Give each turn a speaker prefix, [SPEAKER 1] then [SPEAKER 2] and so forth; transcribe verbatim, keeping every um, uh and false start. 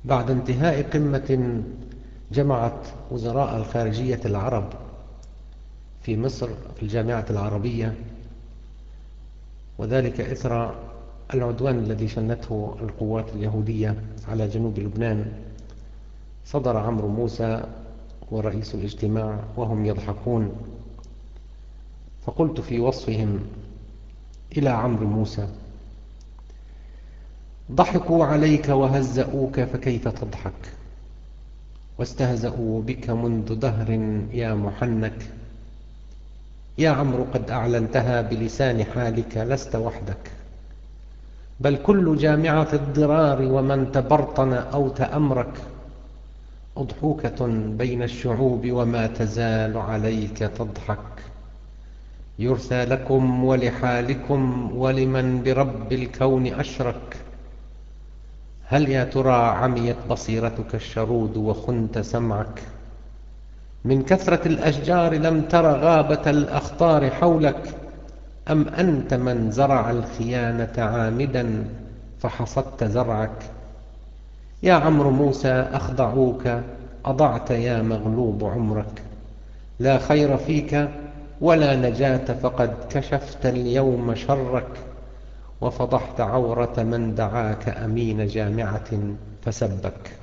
[SPEAKER 1] بعد انتهاء قمة جمعت وزراء الخارجية العرب في مصر في الجامعة العربية، وذلك إثر العدوان الذي شنته القوات اليهودية على جنوب لبنان، صدر عمرو موسى ورئيس الاجتماع وهم يضحكون، فقلت في وصفهم إلى عمرو موسى: ضحكوا عليك وهزؤوك فكيف تضحك، واستهزأوا بك منذ دهر يا محنك. يا عمرو قد أعلنتها بلسان حالك، لست وحدك، بل كل جامعة الضرار ومن تبرطن أو تأمرك، أضحوكة بين الشعوب وما تزال عليك تضحك. يرثى لكم ولحالكم ولمن برب الكون أشرك. هل يا ترى عميت بصيرتك الشرود وخنت سمعك؟ من كثرة الأشجار لم تر غابة الأخطار حولك، أم أنت من زرع الخيانة عامدا فحصدت زرعك؟ يا عمرو موسى أخضعوك، أضعت يا مغلوب عمرك، لا خير فيك ولا نجاة، فقد كشفت اليوم شرك، وفضحت عورة من دعاك أمين جامعة فسبك.